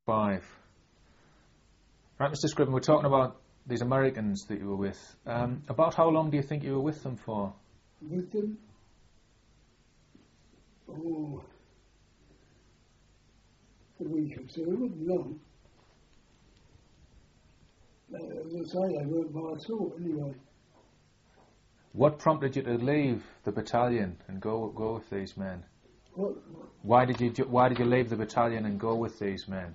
5. Right, Mr. Scriven, we're talking about these Americans that you were with. About how long do you think you were with them for? With them? Oh, a week or so. It wasn't long. As I say, they weren't my sort anyway. What prompted you to leave the battalion and go with these men? What? Why did you leave the battalion and go with these men?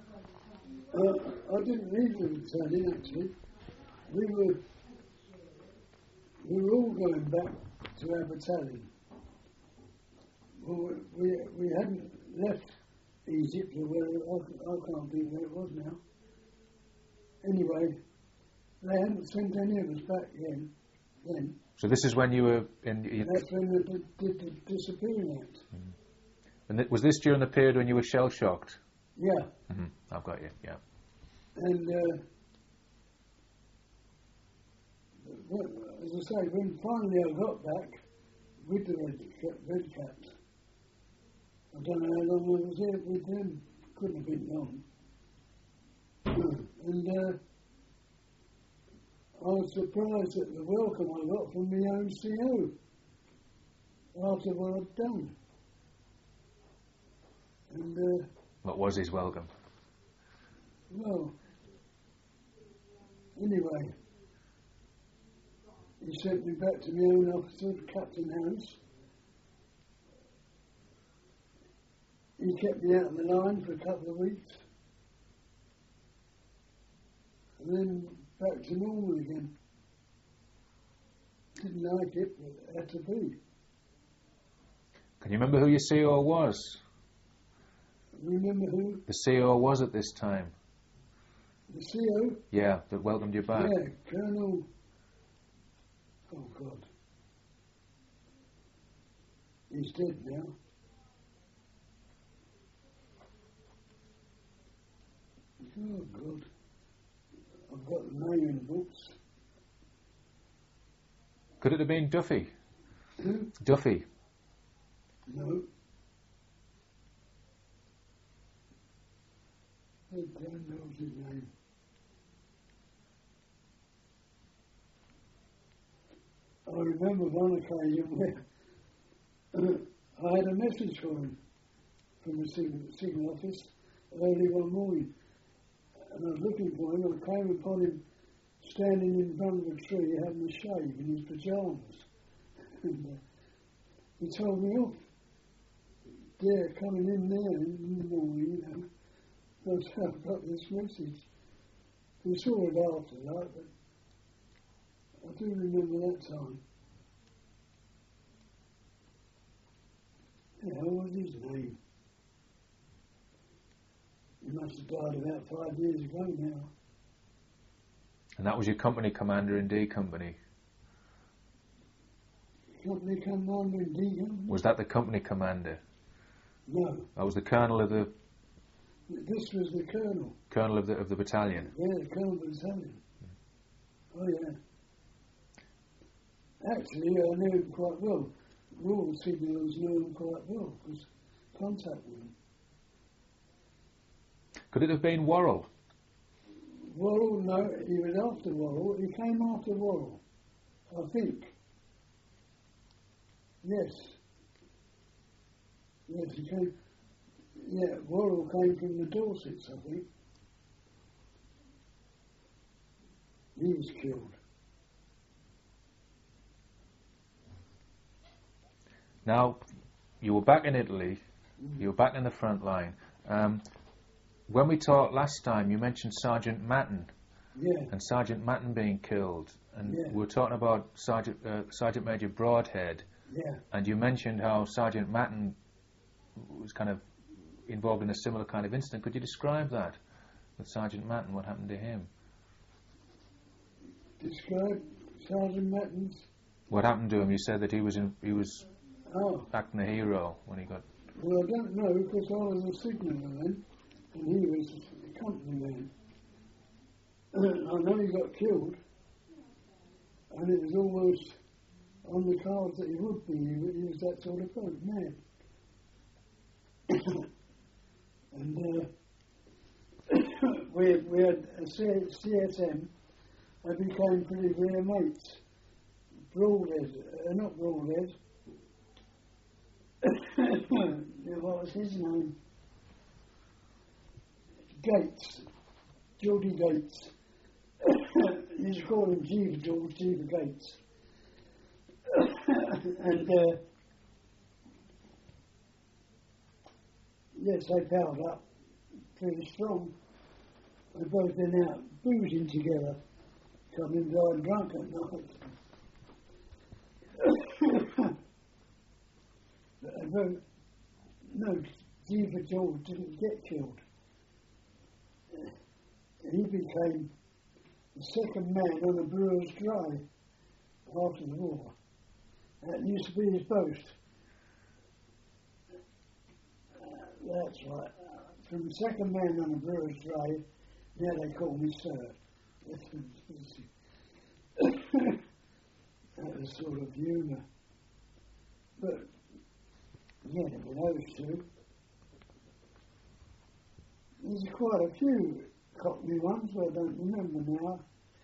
I didn't leave the battalion actually. We were all going back to our battalion. Well, we hadn't left Egypt, or where I can't think where it was now. Anyway, they hadn't sent any of us back then. So this is when you were in... That's when they did the disappearing act. Mm. And was this during the period when you were shell-shocked? Yeah. Mm-hmm. I've got you, yeah. And, as I say, when finally I got back with the Red Caps, I don't know how long I was there with them. Couldn't have been long. And I was surprised at the welcome I got from the own CO after what I'd done. And what was his welcome? Well, anyway, he sent me back to my own officer, Captain House. He kept me out of the line for a couple of weeks. And then back to normal again. Didn't like it, but it had to be. Can you remember who your CO was? Remember who? The CO was at this time. The CO? Yeah, that welcomed you back. Yeah, Colonel... Oh, God. He's dead now. Oh, God. I've got the name in the books. Could it have been Duffy? Who? Duffy. No. Oh, God knows his name. I remember one occasion where I had a message for him from the signal office early one morning, and I was looking for him. I came upon him standing in front of a tree having a shave in his pyjamas, and he told me off. Yeah, coming in there in the morning, you know. That's how I got this message. We saw it after that, but I do remember that time. Yeah, what was his name? He must have died about 5 years ago now. And that was your company commander in D Company? Company commander in D Company? Was that the company commander? No. That was the colonel of the... This was the colonel. Colonel of the battalion? Yeah, the colonel of the battalion. Oh, yeah. Actually, I knew him quite well. Royal Signals knew him quite well, because contact with him. Could it have been Worrell? Worrell, no, he was after Worrell. He came after Worrell, I think. Yes. Yes, he came. Yeah, Worrell came from the Dorsets, I think. He was killed. Now, you were back in Italy. You were back in the front line. When we talked last time, you mentioned Sergeant Matten. Yeah. And Sergeant Matten being killed. And Yeah. we were talking about Sergeant Major Broadhead. Yeah. And you mentioned how Sergeant Matten was kind of involved in a similar kind of incident. Could you describe that with Sergeant Matten? What happened to him? Describe Sergeant Matten's... What happened to him? You said that he was Oh. acting a hero when he got... Well, I don't know, because I was a signaller then, and he was a company man. I know he got killed, and it was almost on the cards that he would be. He was that sort of man. And we had a CSM. I became pretty rare mates. Broadhead, not Broadhead. What was his name? Gates, Geordie Gates. You used to call him Jeever George, Jeever Gates. And yes, they powered up pretty strong. They both been out boozing together, coming down drunk at night. No, Jeever George didn't get killed. He became the second man on a brewer's dray after the war. That used to be his boast. That's right. From the second man on a brewer's dray, now they call me Sir. That was sort of humour. But, yeah, with those two. There's quite a few Cockney ones, but I don't remember now.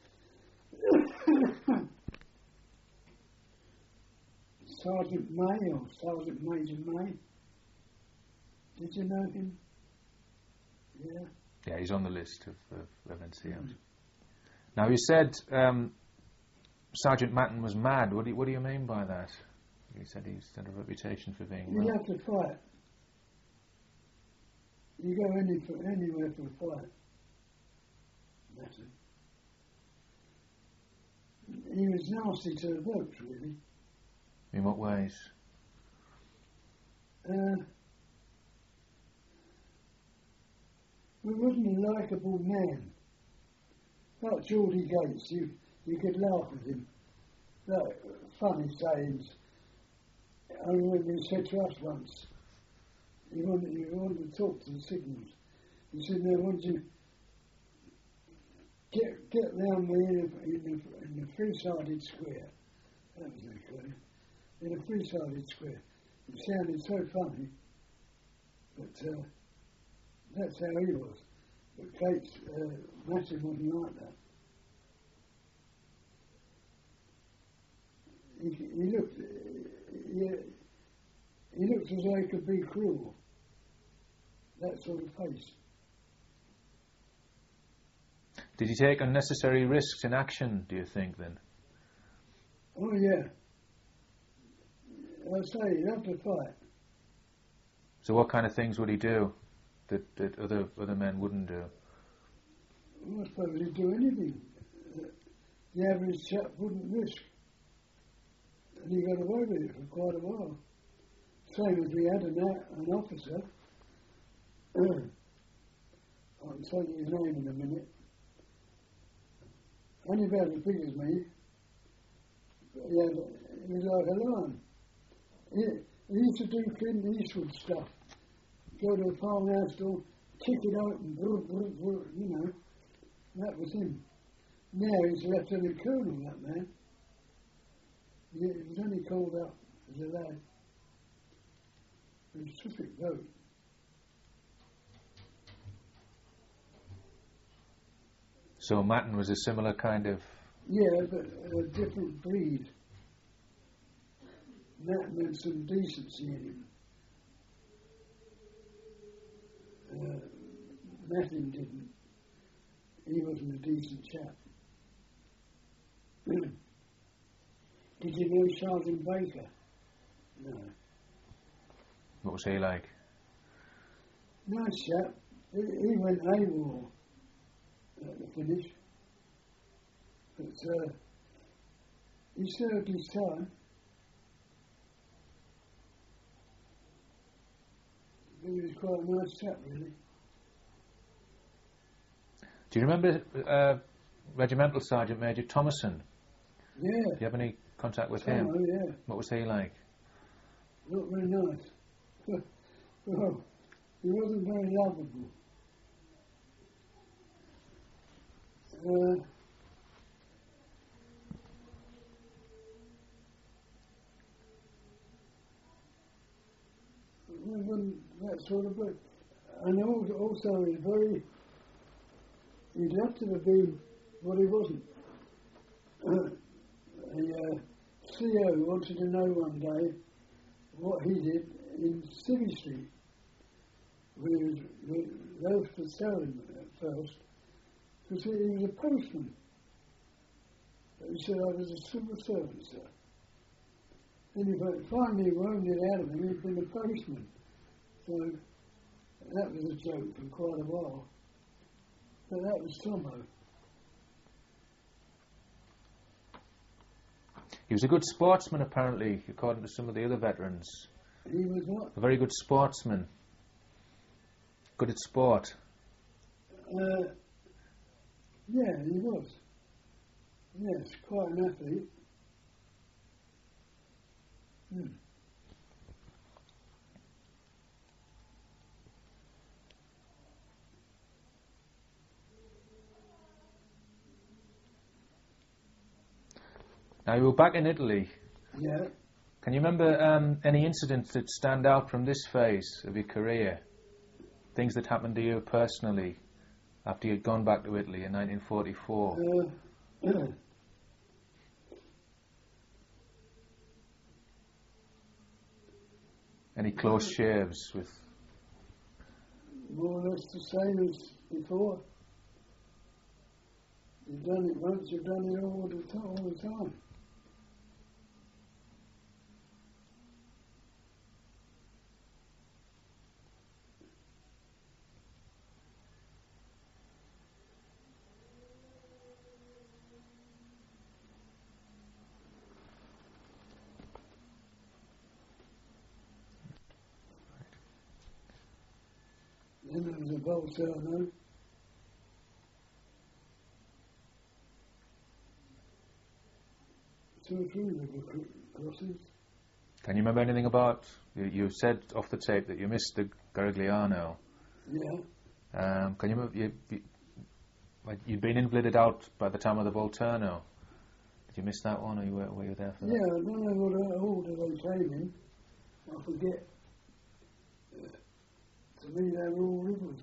Sergeant May, or Sergeant Major May. Did you know him? Yeah. Yeah, he's on the list of NCOs. Now, you said Sergeant Matton was mad. What do you mean by that? You said he's had a reputation for being mad. You have to fight. You go anywhere for a fight. That's it. He was nasty to the blokes, really. In what ways? He wasn't a likeable man. Like Geordie Gates, you could laugh with him. Like funny sayings. I remember he said to us once, he wanted to talk to the signals. He said, "Now, once you get round me in the three-sided square." That was okay. In a three-sided square. It sounded so funny, but that's how he was. But Gates, Matton wasn't like that. He looked as though he could be cruel. That sort of face. Did he take unnecessary risks in action, do you think, then? Oh, yeah. I say, you have to fight. So what kind of things would he do that other men wouldn't do? Well, I suppose he'd do anything the average chap wouldn't risk. And he got away with it for quite a while. Same as we had an officer. I'll tell you his name in a minute. Only about as big as me. He was like a lion. He used to do Clint Eastwood stuff. Go to a farmhouse door, kick it open, you know. That was him. Now he's a lieutenant colonel, that man. He was only called up as a lad. He was a terrific bloke. So Matton was a similar kind of... Yeah, but a different breed. Matton had some decency in him. Matton didn't. He wasn't a decent chap. Did you know Sergeant Baker? No. What was he like? Nice chap. He went AWOL at the finish. But he served his time. He was quite a nice chap, really. Do you remember Regimental Sergeant Major Thomason? Yeah. Do you have any contact with him? Oh, yeah. What was he like? Not very nice. Well, he wasn't very lovable. That sort of bloke. And also he was very he'd have to have been what he wasn't. The CO wanted to know one day what he did in Civvy Street. They was to sell him at first, because he was a postman. But he said, I was a civil servant, sir. And he finally wormed it out of him, he'd been a postman. So that was a joke for quite a while. But that was Tomo. He was a good sportsman, apparently, according to some of the other veterans. He was what? A very good sportsman. Good at sport. Yeah, he was. Yes, quite an athlete. Now, you were back in Italy. Yeah. Can you remember any incidents that stand out from this phase of your career? Things that happened to you personally after you'd gone back to Italy in 1944? Any close shaves with... More or less the same as before. You've done it once, you've done it all the time. Then there was a Bolzano. Two or three little crossings. Can you remember anything about... You said off the tape that you missed the Garigliano. Yeah. Can you remember... You'd been invalided out by the time of the Volturno. Did you miss that one, or were you there for that? Yeah, I don't know what order they came in. I forget. To me, they were all rivers.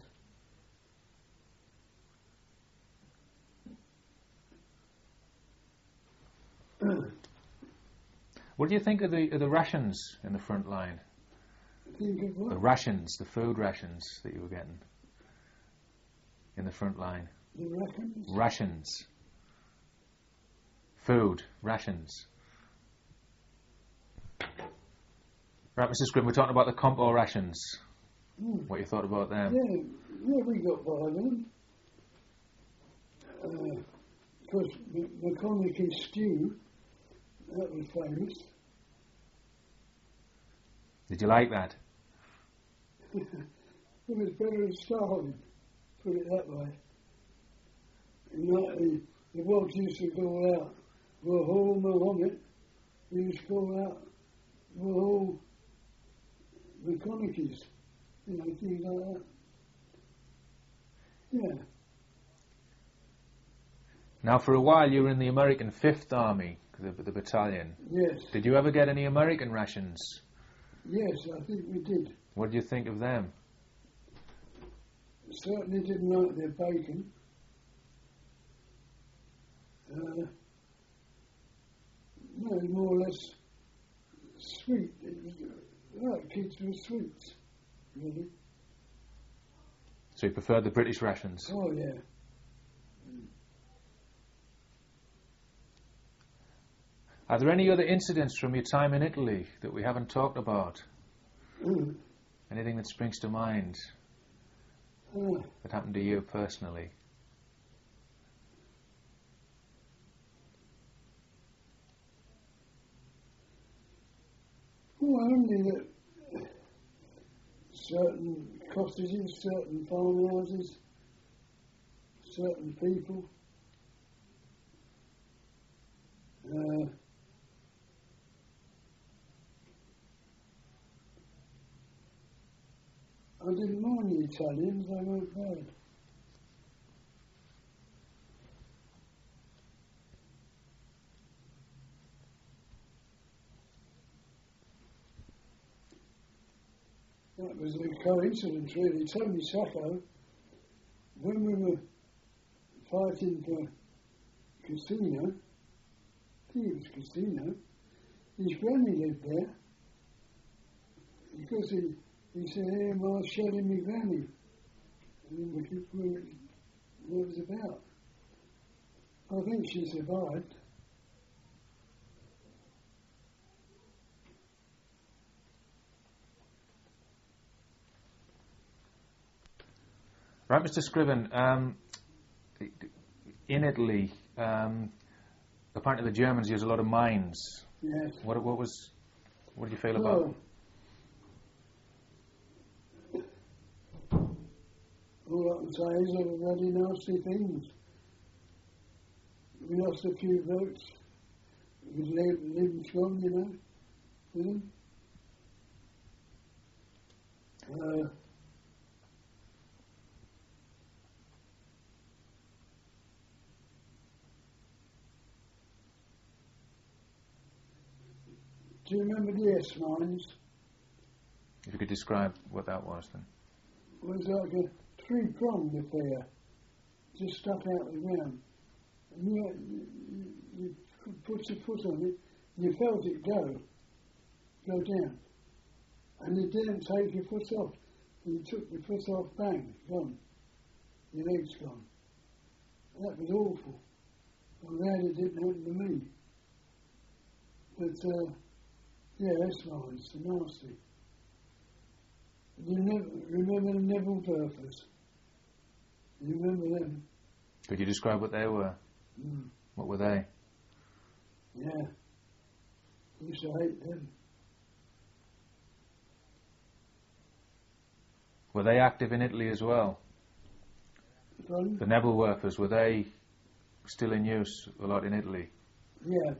What do you think of the rations in the front line? Think of what? The rations, the food rations that you were getting in the front line. The rations? Rations. Food, rations. Right, Mrs. Grimm, we're talking about the compo rations. What you thought about them? Yeah, we got by them. Of course, McConaughey stew, that was famous. Did you like that? It was better than Stalin, put it that way. You know, the Welsh used to go out, Wahoo Mohammed, he used to go out, Wahoo McConaughey's, you know, things like that. Yeah. Now, for a while, you were in the American 5th Army, the battalion. Yes. Did you ever get any American rations? Yes, I think we did. What did you think of them? Certainly didn't like their bacon. No, it was more or less sweet. It was like kids with sweets, really. So you preferred the British rations? Oh, yeah. Are there any other incidents from your time in Italy that we haven't talked about? Anything that springs to mind that happened to you personally? Well, only that certain cottages, certain farmhouses, certain people, I didn't mind the Italians, they weren't bad. That was a coincidence, really. Tony Sacco, when we were fighting for Casino. I think it was Casino. His granny lived there. Because he said, hey, I was shelling my granny. And what it was about. I think she survived. Right, Mr. Scriven, in Italy, apparently the Germans use a lot of mines. Yes. What did you feel about? All I can say is they were bloody nasty things. We lost a few votes. It was living strong, you know, with them. Do you remember the S mines? If you could describe what that was, then. It was like a three-pronged affair, just stuck out the ground. And you put your foot on it, you felt it go down. And you didn't take your foot off. You took your foot off, bang, gone. Your leg's gone. That was awful. I'm glad it didn't happen to me. But, yeah, that's nice, nasty. You remember the Neville Burfers? You remember them? Could you describe what they were? Mm. What were they? Yeah. I used to hate them. Were they active in Italy as well? Pardon? The Neville Werfers, were they still in use a lot in Italy? Yeah.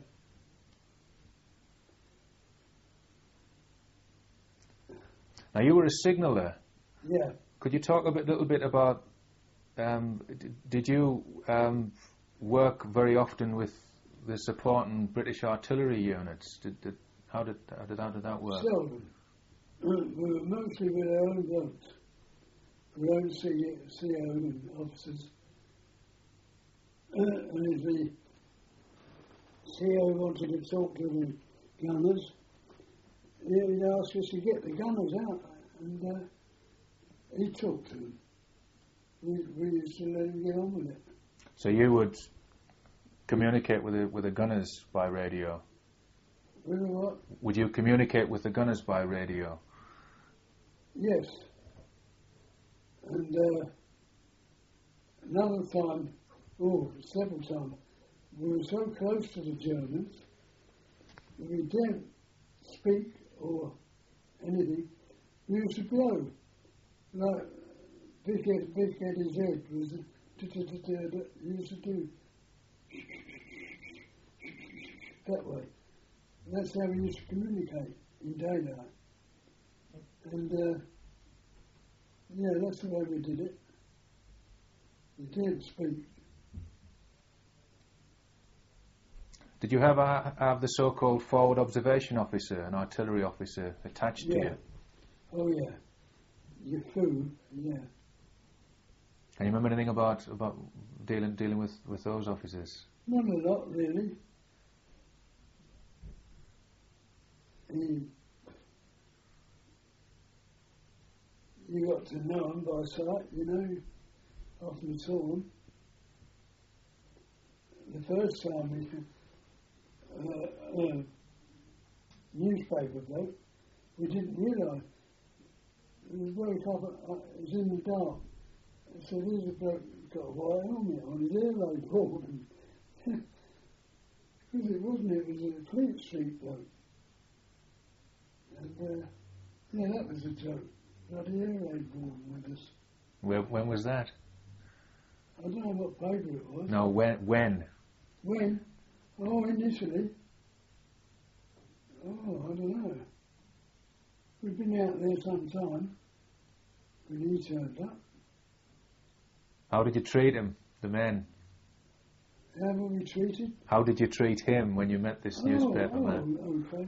Now you were a signaller. Yeah. Could you talk a little bit about? Did you work very often with the supporting British artillery units? How did that work? Seldom. We were mostly with our own boats, our own CO and officers. And if the CO wanted to talk to the gunners, he'd ask us to get the gunners out, and he'd talk to them. We used to let him get on with it. So you would communicate with the gunners by radio? With what? Would you communicate with the gunners by radio? Yes. And another time, several times, we were so close to the Germans that we didn't speak or anything. We used to blow. Like Big Eddie's head was used to do that way. And that's how we used to communicate in daylight. And yeah, that's the way we did it. We didn't speak. Did you have the so-called forward observation officer, an artillery officer, attached to you? Oh yeah. Your food, yeah. Can you remember anything about dealing with those officers? Not a lot, really. You got to know them by sight, you know. Often saw them. The first time we newspaper bloke, we didn't realise. It was very tough. It was in the dark. So there's a bloke got a white helmet on his air laid forward, and because it was a Fleet Street bloke. And yeah, that was a joke. Bloody air laid forward with us. When was that? I don't know what paper it was. No, when? When? Oh, initially. Oh, I don't know. We've been out there some time when he turned up. How did you treat him, the men? How were we treated? How did you treat him when you met this newspaper man? Okay.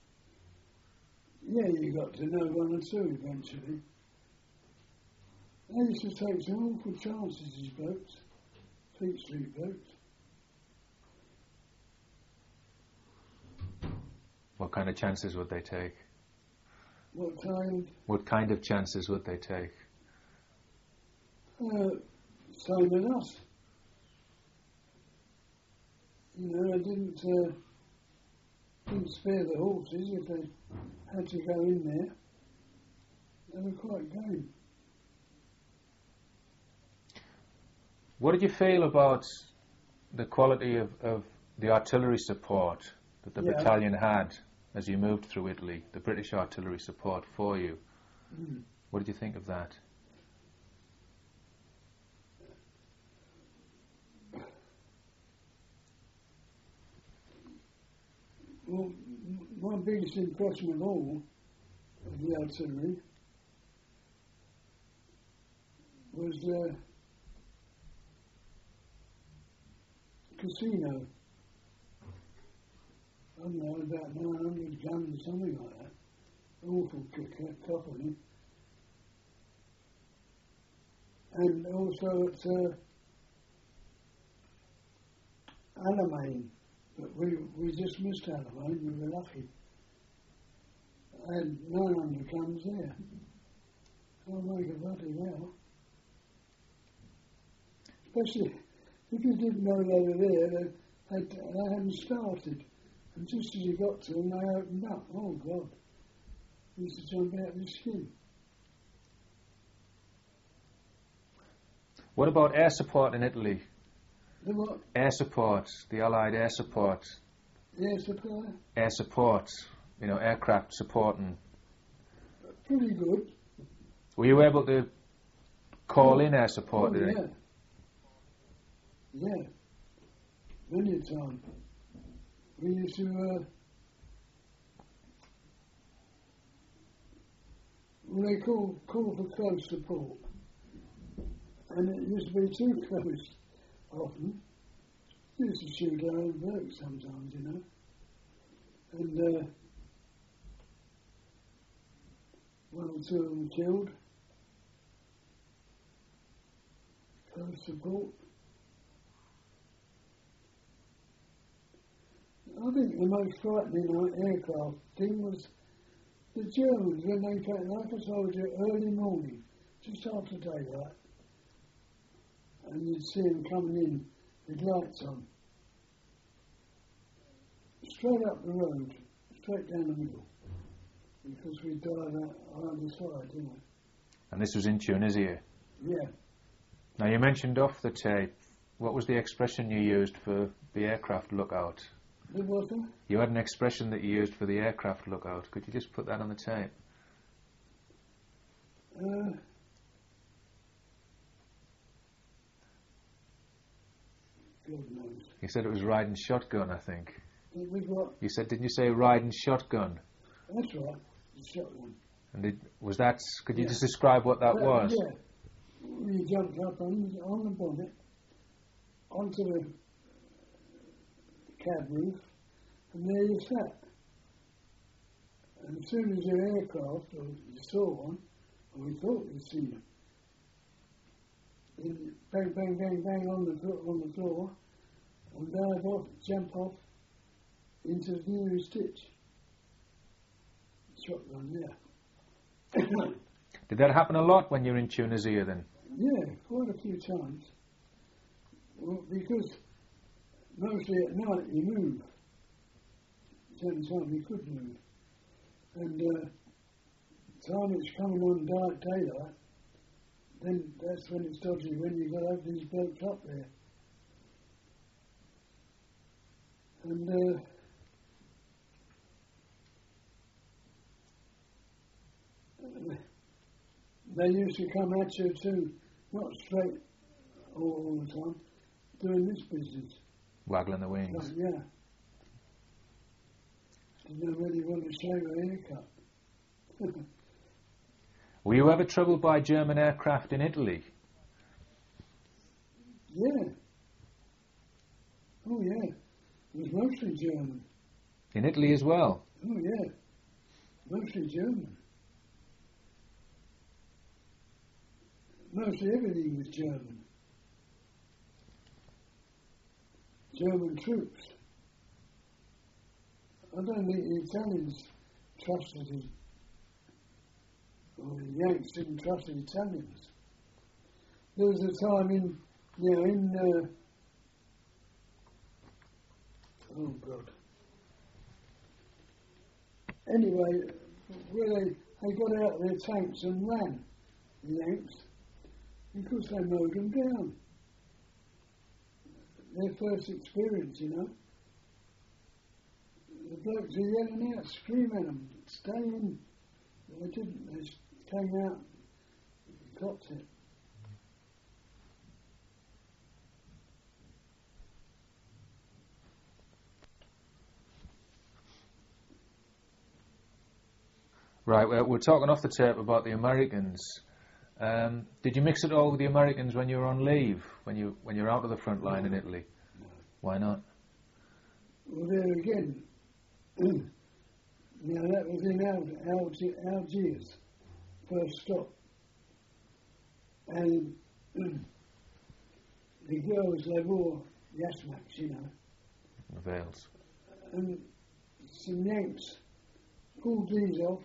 Yeah, you got to know one or two eventually. They used to take some awful chances, these blokes, Fleet Street blokes. What kind of chances would they take? What time? What kind of chances would they take? Same with us. You know, they didn't spare the horses if they had to go in there. They were quite game. What did you feel about the quality of the artillery support that the battalion had as you moved through Italy, the British artillery support for you? Mm. What did you think of that? Well, my biggest impression of all of the artillery was Casino. I don't know, about 900 guns, something like that. Awful cock on him. And also at Alamein, but we just missed Alamein, we were lucky. I had 900 guns there. I'll make a bloody hell. Especially if you didn't know they were there, they hadn't started. And just as you got to them, they opened up. Oh, God. You used to jump out of your skin. What about air support in Italy? The what? Air support, the Allied air support. Air supply? Air support, you know, aircraft supporting. Pretty good. Were you able to call in air support? Yeah. Yeah. Many a time. We used to, they call for close support. And it used to be too close often. We used to shoot our own blokes sometimes, you know. And one or two of them killed. Close support. I think the most frightening aircraft thing was the Germans when they came, like I told you, early morning, just after daylight, and you'd see them coming in with lights on, straight up the road, straight down the middle, because we dive out either side, you know. And this was in Tunisia? Yeah. Now you mentioned off the tape, what was the expression you used for the aircraft lookout? The what? You had an expression that you used for the aircraft lookout. Could you just put that on the tape? God knows. You said it was riding shotgun, I think. It was what? You said, didn't you say riding shotgun? That's right, the shotgun. And was that, could you just describe what that was? Yeah. We jumped up on the bonnet, onto the cab roof, and there you sat. And as soon as your aircraft, or you saw one, or we thought we'd seen it, then bang, bang, bang, bang on the floor, and dive off, jump off into the nearest ditch. Shotgun, yeah. Did that happen a lot when you were in Tunisia then? Yeah, quite a few times. Well, because mostly at night you move. Certain time you could move. And time it's coming on dark daylight, then that's when it's dodgy, when you've got to have these blokes up there. And they used to come at you too, not straight all the time, doing this business. Waggling the wings. Like, yeah. Didn't really want to shave a haircut. Were you ever troubled by German aircraft in Italy? Yeah. Oh yeah. It was mostly German. In Italy as well? Oh yeah. Mostly German. mostly everything was German. German troops. I don't think the Italians trusted it, or the Yanks didn't trust the Italians. There was a time oh God. Anyway, where they got out their tanks and ran, the Yanks, because they mowed them down. Their first experience, you know. The blokes were yelling out, screaming at them, stay in. They didn't, they came out and copped it. Right, we're talking off the tape about the Americans. Did you mix it all with the Americans when you were on leave, when you're out of the front line in Italy? No. Why not? Well, there again, now that was in Algiers, first stop. And the girls, they wore yasmaks, you know. The veils. And some Yanks pulled these off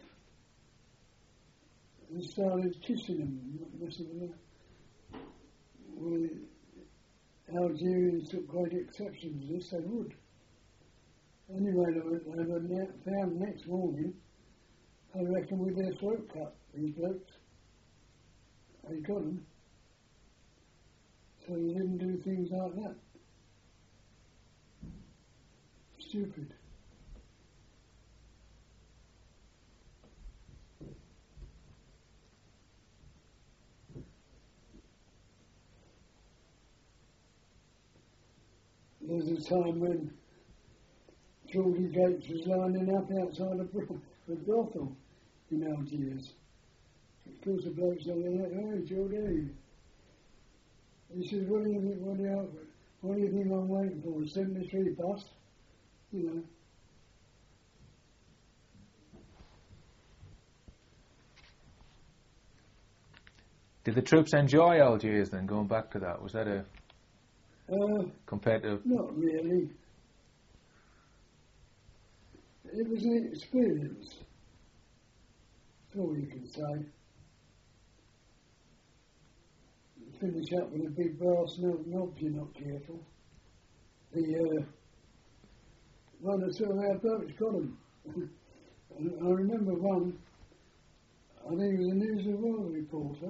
and started kissing them, messing them up. Well, the Algerians took great exception to this, they would. Anyway, they were found next morning, I reckon, with their throat cut, these blokes. They got them. So you didn't do things like that. Stupid. There was a time when Geordie Gates was lining up outside a brothel in Algiers. Of course, the bloke said, "Hey, Geordie." He said, what do you think I'm waiting for? A 73 bus? You know. Did the troops enjoy Algiers then, going back to that? Was that compared to... Not really. It was an experience. That's all you can say. Finish up with a big brass knob if you're not careful. One or two of our blokes got them. I remember one, I think it was a News of the World reporter.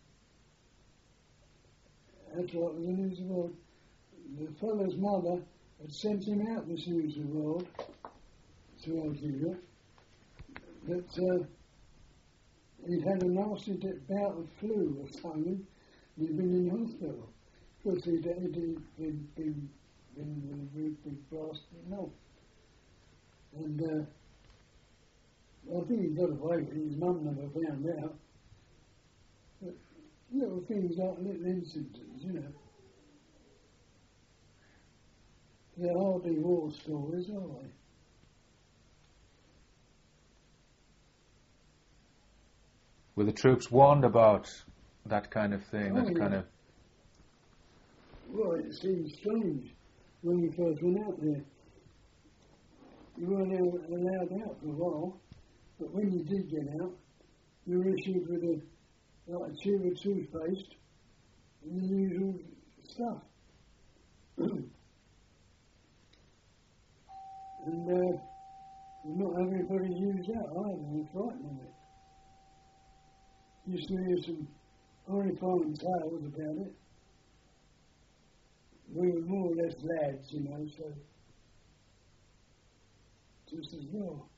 That's what it was, a News of the World. The fellow's mother had sent him out this News of the World to Algeria, that he'd had a nasty bout of flu or something. He'd been in hospital because he'd been with a very big blasted knob. And I think he got away with it. His mum never found out. But little things like little incidents, you know. They're hardly war stories, are they? Were the troops warned about that kind of thing, kind of... Well, it seemed strange when we first went out there. You weren't allowed out for a while, but when you did get out, you were issued with a tube of toothpaste and the usual stuff. And not everybody used that either, they were frightened of it. Used to hear some horrifying tales about it. We were more or less lads, you know, so just as well.